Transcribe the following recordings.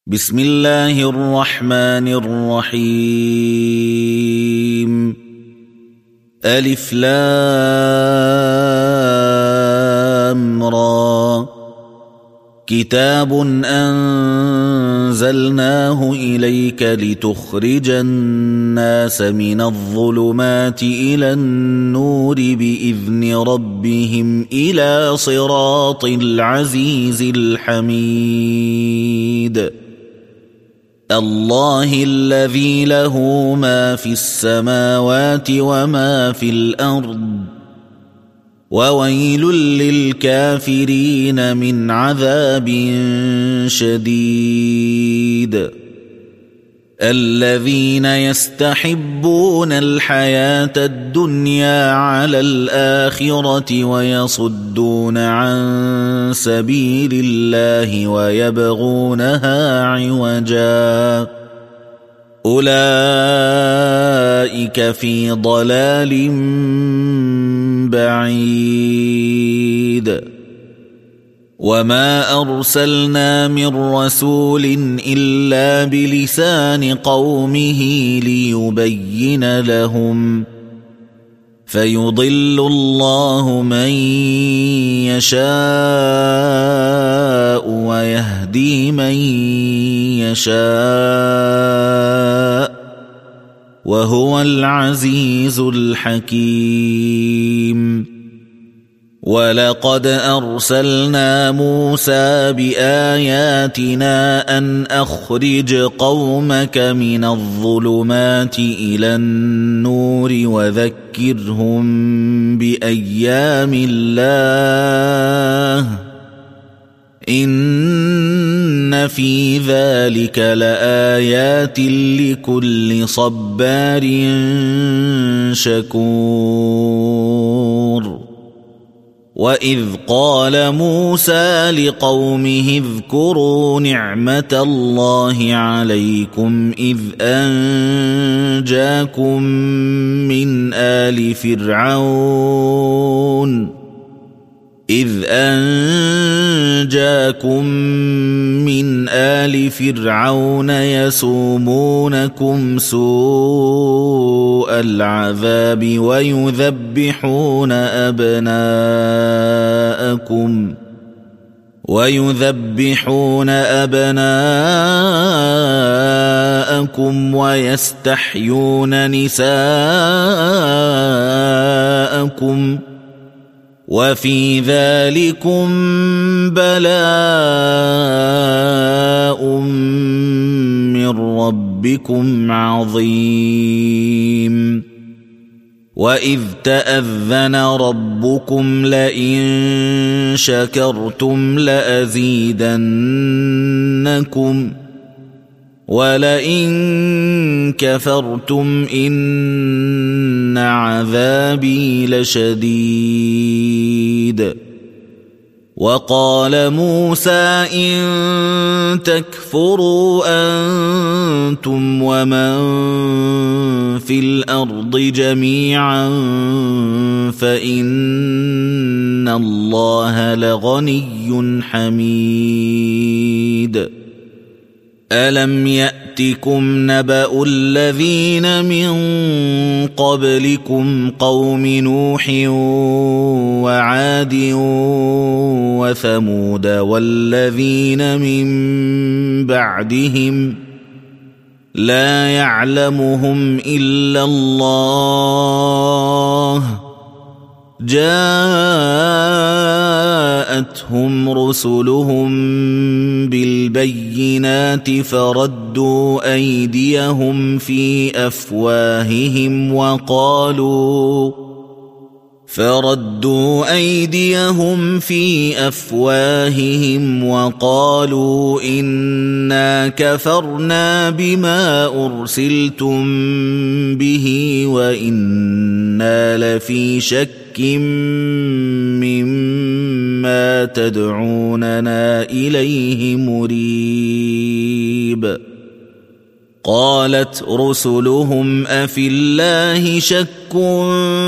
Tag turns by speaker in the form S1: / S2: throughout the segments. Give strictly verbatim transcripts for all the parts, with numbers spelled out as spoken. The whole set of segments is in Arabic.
S1: بسم الله الرحمن الرحيم. ألف لام را. كتاب أنزلناه إليك لتخرج الناس من الظلمات إلى النور بإذن ربهم إلى صراط العزيز الحميد. الله الذي له ما في السماوات وما في الأرض، وويل للكافرين من عذاب شديد. الذين يستحبون الحياة الدنيا على الآخرة ويصدون عن سبيل الله ويبغونها عوجا، أولئك في ضلال بعيد. وما أرسلنا من رسول إلا بلسان قومه ليبين لهم، فيضل الله من يشاء ويهدي من يشاء، وهو العزيز الحكيم. ولقد أرسلنا موسى بآياتنا أن أخرج قومك من الظلمات إلى النور وذكرهم بأيام الله، إن في ذلك لآيات لكل صبار شكور. وإذ قال موسى لقومه اذكروا نعمة الله عليكم إذ أنجاكم من آل فرعون إذ أنجاكم من آل فرعون يسومونكم سوء العذاب ويذبحون أبناءكم ويذبحون أبناءكم ويستحيون نساءكم، وفي ذلكم بلاء من ربكم عظيم. وإذ تأذن ربكم لئن شكرتم لأزيدنكم ولئن كفرتم إن عذابي لشديد. وقال موسى إن تكفروا أنتم ومن في الأرض جميعا فإن الله لغني حميد. ألم يأتكم نبأ الذين من قبلكم قوم نوح وعاد وثمود والذين من بعدهم لا يعلمهم إلا الله، جاءتهم رسلهم بالبينات فردوا أيديهم في أفواههم وقالوا فردوا أيديهم في أفواههم وقالوا إنا كفرنا بما أرسلتم به وإنا لفي شك مما تدعوننا إليه مريب. قالت رسلهم أفي الله شك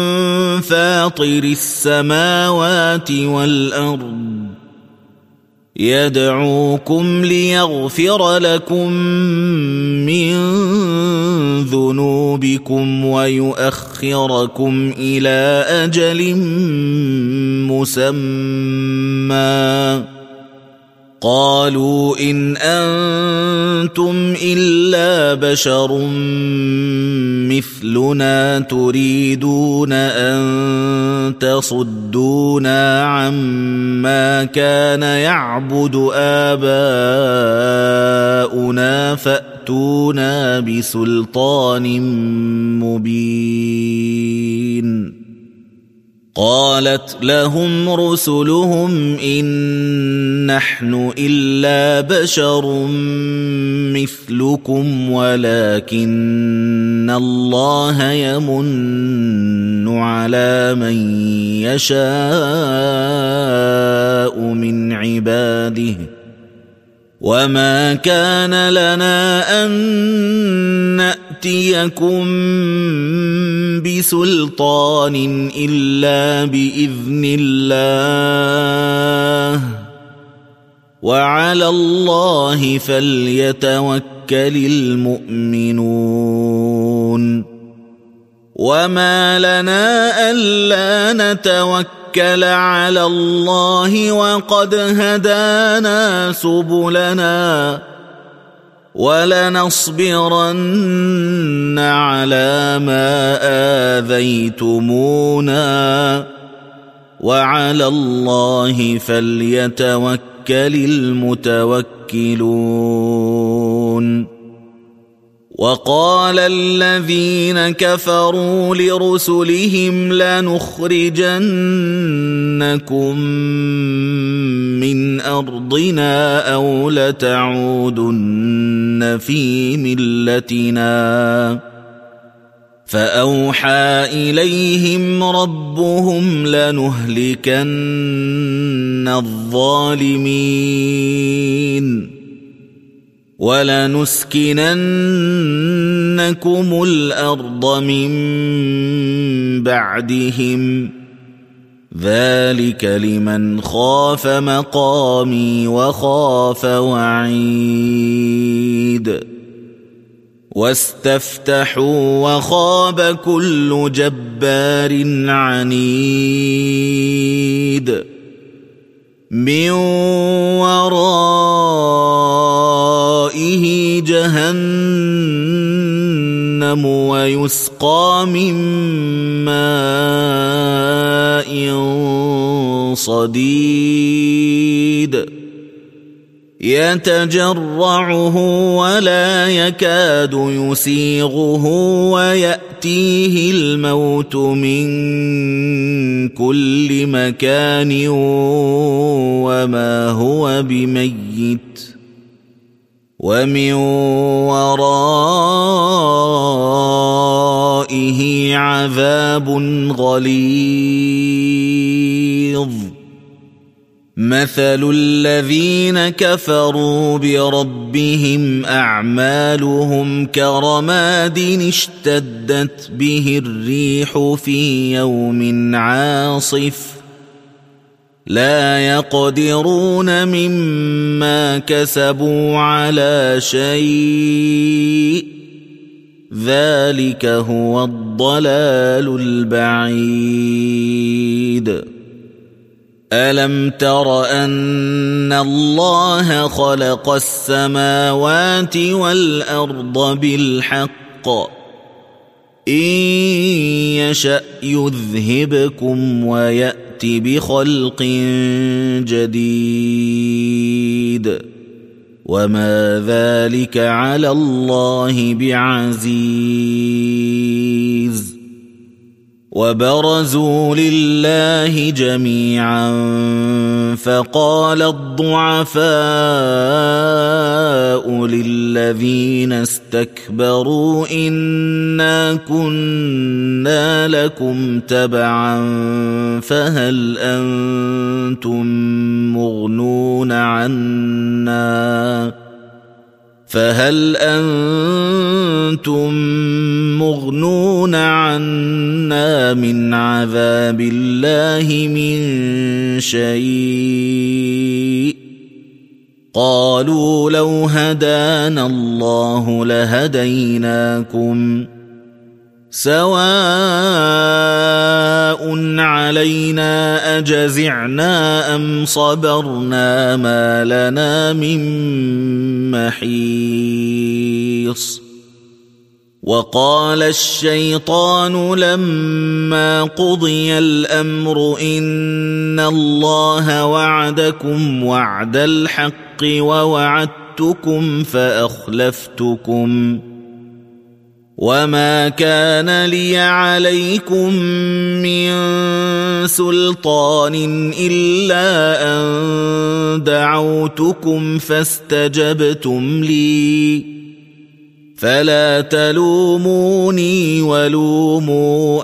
S1: فاطر السماوات والأرض يدعوكم ليغفر لكم من ذنوبكم ويؤخركم إلى أجل مسمى قالوا إن أنتم إلا بشر مثلنا تريدون أن تصدونا عما كان يعبد آباؤنا فأتونا بسلطان مبين قالت لهم رسلهم إن نحن إلا بشر مثلكم ولكن الله يمن على من يشاء من عباده وما كان لنا أن نأتيكم بسلطان إلا بإذن الله وعلى الله فليتوكل المؤمنون وما لنا ألا نتوكل على الله وقد هدانا سبلنا ولنصبرن على ما آذيتمونا وعلى الله فليتوكل المتوكلون وقال الذين كفروا لرسلهم لنخرجنكم من أرضنا أو لتعودن في ملتنا فأوحى إليهم ربهم لنهلكن الظالمين ولنسكننكم الأرض من بعدهم ذلك لمن خاف مقامي وخاف وعيد واستفتحوا وخاب كل جبار عنيد من ورائه جهنم ويسقى من ماء صديد يتجرعه ولا يكاد يسيغه ويأتيه الموت من كل مكان وما هو بميت ومن ورائه عذاب غليظ مثل الذين كفروا بربهم أعمالهم كرماد اشتدت به الريح في يوم عاصف لا يقدرون مما كسبوا على شيء ذلك هو الضلال البعيد ألم تر أن الله خلق السماوات والأرض بالحق إن يشأ يذهبكم ويأت بخلق جديد وما ذلك على الله بعزيز وبرزوا لله جميعا فقال الضعفاء للذين استكبروا إنا كنا لكم تبعا فهل أنتم مغنون عنا فهل أنتم مغنون عنا من عذاب الله من شيء وقالوا لو هدانا الله لهديناكم سواء علينا أجزعنا أم صبرنا ما لنا من محيص وقال الشيطان لما قضي الأمر إن الله وعدكم وعد الحق ووعدتكم فأخلفتكم وما كان لي عليكم من سلطان إلا أن دعوتكم فاستجبتم لي فلا تلوموني ولوموا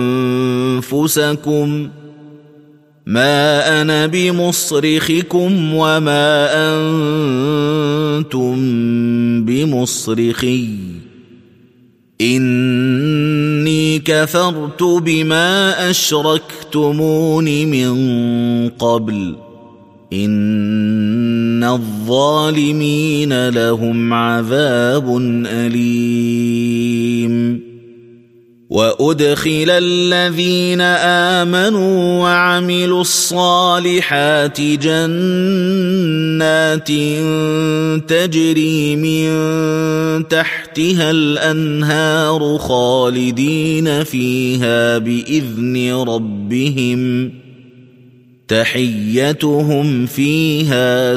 S1: أنفسكم ما أنا بمصرخكم وما أنتم بمصرخي إني كفرت بما أشركتمون من قبل إن الظالمين لهم عذاب أليم وأدخل الذين آمنوا وعملوا الصالحات جنات تجري من تحتها الأنهار خالدين فيها بإذن ربهم تحيتهم فيها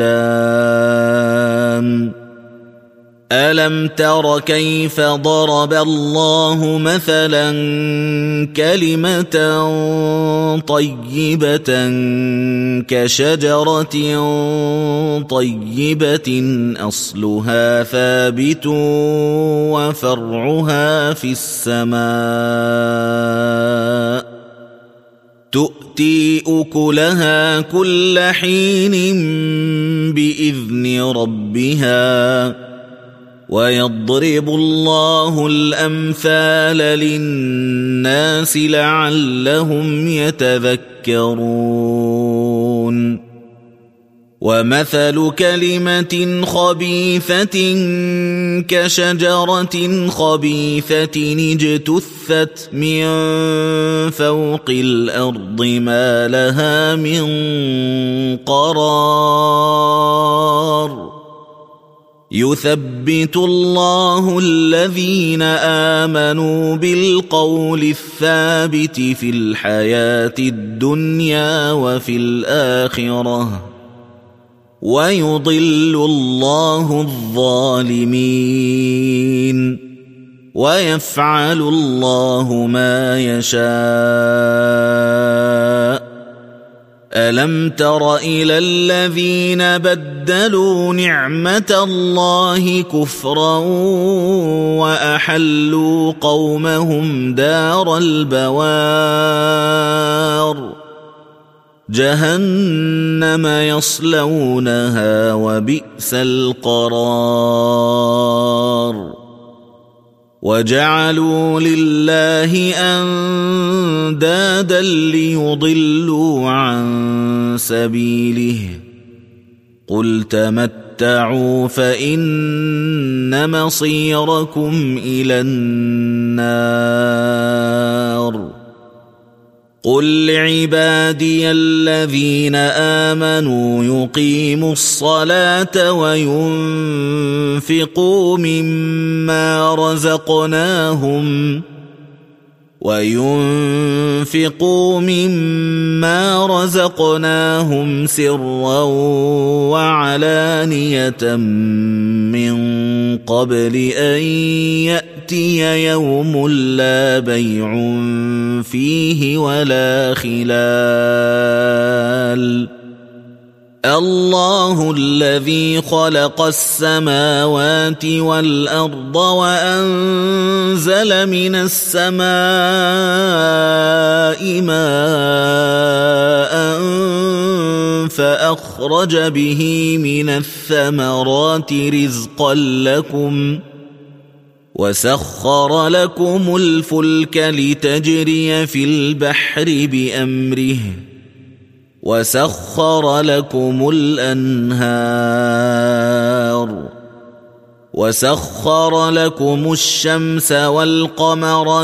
S1: سلام ألم تر كيف ضرب الله مثلا كلمة طيبة كشجرة طيبة أصلها ثابت وفرعها في السماء تؤتي أكلها كل حين بإذن ربها ويضرب الله الأمثال للناس لعلهم يتذكرون ومثل كلمة خبيثة كشجرة خبيثة اجتثت من فوق الأرض ما لها من قرار يثبت الله الذين آمنوا بالقول الثابت في الحياة الدنيا وفي الآخرة ويضل الله الظالمين ويفعل الله ما يشاء ألم تر إلى الذين بدلوا نعمة الله كفرا وأحلوا قومهم دار البوار جهنم يصلونها وبئس القرار وجعلوا لله أندادا ليضلوا عن سبيله قل تمتعوا فإن مصيركم إلى النار قل لعبادي الذين آمنوا يقيموا الصلاة وينفقوا مما رزقناهم وينفقوا مما رزقناهم سرا وعلانية من قبل أن يأتي يوم لا بيع فيه ولا خلال الله الذي خلق السماوات والأرض وأنزل من السماء ماء فأخرج به من الثمرات رزقا لكم وسخر لكم الفلك لتجري في البحر بأمره وسخر لكم الأنهار وسخر لكم الشمس والقمر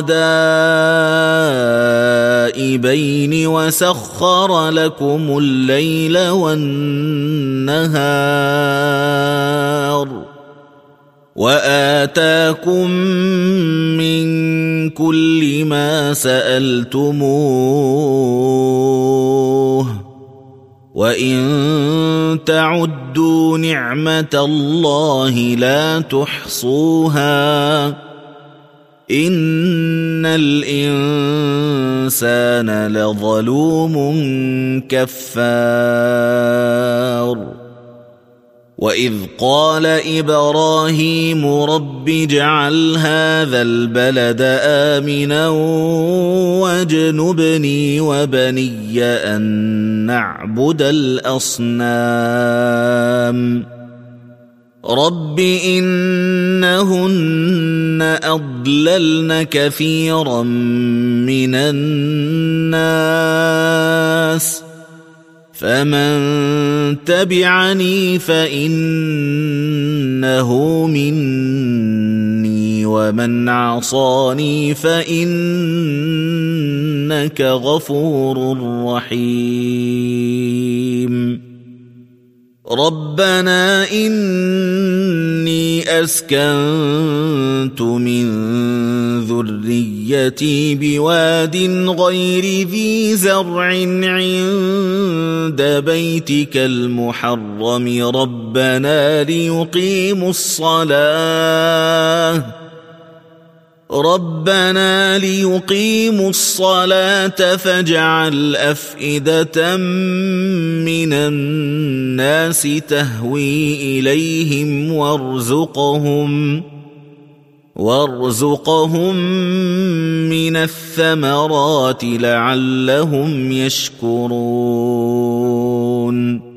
S1: دائبين وسخر لكم الليل والنهار وآتاكم من كل ما سألتموه وإن تعدوا نعمة الله لا تحصوها إن الإنسان لظلوم كفار وإذ قال إبراهيم رب اجعل هذا البلد آمنا واجنبني وبني أن نعبد الأصنام رب إنهن أضللن كثيرا من الناس فمن تبعني فإنه مني ومن عصاني فإنك غفور رحيم ربنا إني أسكنت من ذريتي بواد غير ذي زرع عند بيتك المحرم ربنا ليقيموا الصلاة ربنا ليقيموا الصلاة فاجعل أفئدة من الناس تهوي إليهم وارزقهم وارزقهم من الثمرات لعلهم يشكرون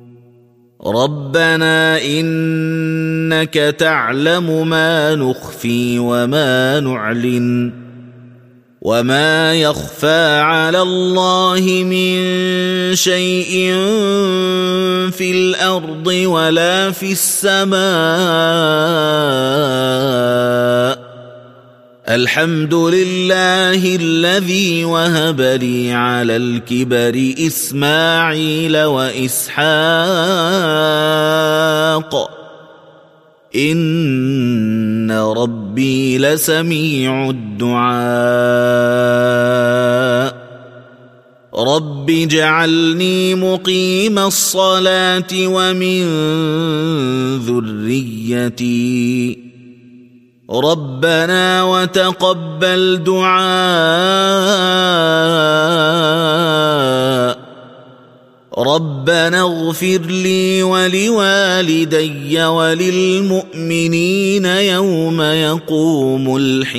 S1: ربنا إنك تعلم ما نخفي وما نعلن وما يخفى على الله من شيء في الأرض ولا في السماء الحمد لله الذي وهب لي على الكبر إسماعيل وإسحاق إن ربي لسميع الدعاء رب اجعلني مقيم الصلاة ومن ذريتي ربنا وتقبل دعاء ربنا اغفر لي ولوالدي وللمؤمنين يوم يقوم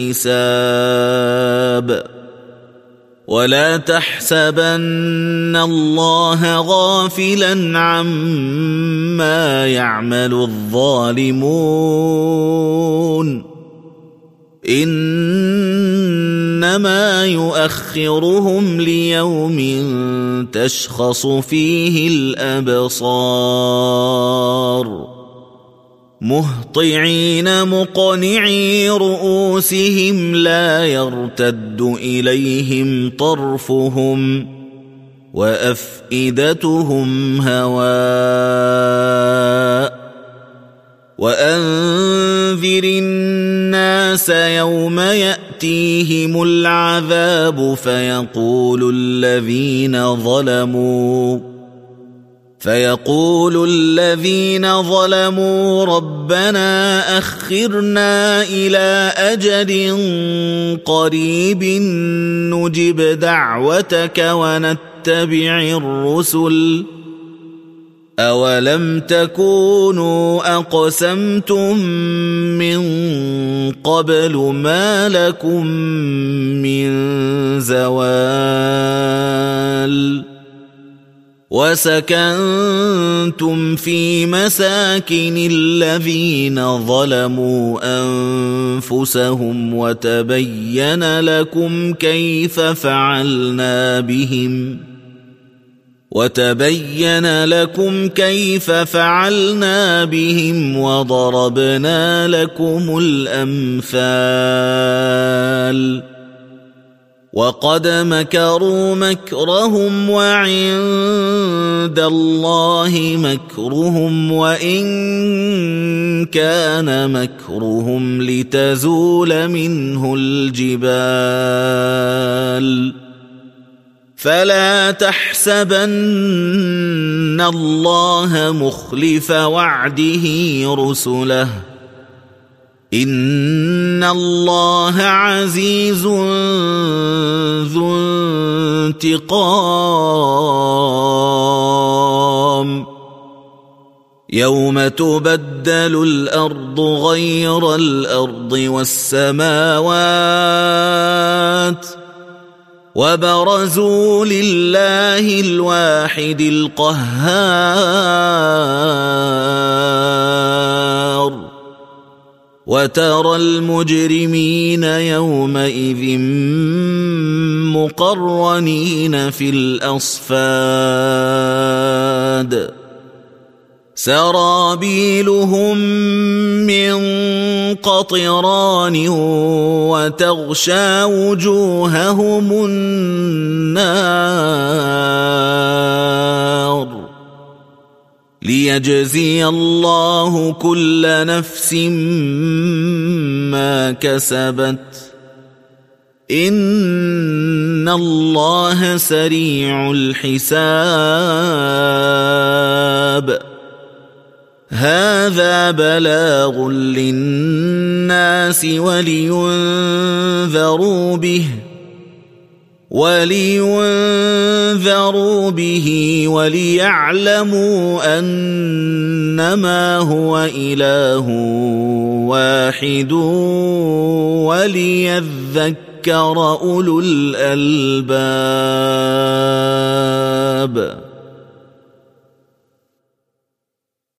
S1: الحساب ولا تحسبن الله غافلا عما يعمل الظالمون إنما يؤخرهم ليوم تشخص فيه الأبصار مهطعين مقنعي رؤوسهم لا يرتد إليهم طرفهم وأفئدتهم هواء وأنذر الناس يوم يأتيهم العذاب فيقول الذين ظلموا فيقول الذين ظلموا ربنا أخرنا إلى أجل قريب نجب دعوتك ونتبع الرسل أولم تكونوا أقسمتم من قبل ما لكم من زوال وسكنتم في مساكن الذين ظلموا أنفسهم وتبين لكم كيف فعلنا بهم وتبين لكم كيف فعلنا بهم وضربنا لكم الأمثال وقد مكروا مكرهم وعند الله مكرهم وإن كان مكرهم لتزول منه الجبال فلا تحسبن الله مخلف وعده رسله إن الله عزيز ذو انتقام يوم تبدل الأرض غير الأرض والسماوات وبرزوا لله الواحد القهار وترى المجرمين يومئذ مقرنين في الأصفاد سرابيلهم من قطران وتغشى وجوههم النار ليجزي الله كل نفس ما كسبت إن الله سريع الحساب هذا بلاغ للناس ولينذروا به ولينذروا به وليعلموا أنما هو إله واحد وليذكر أولو الألباب.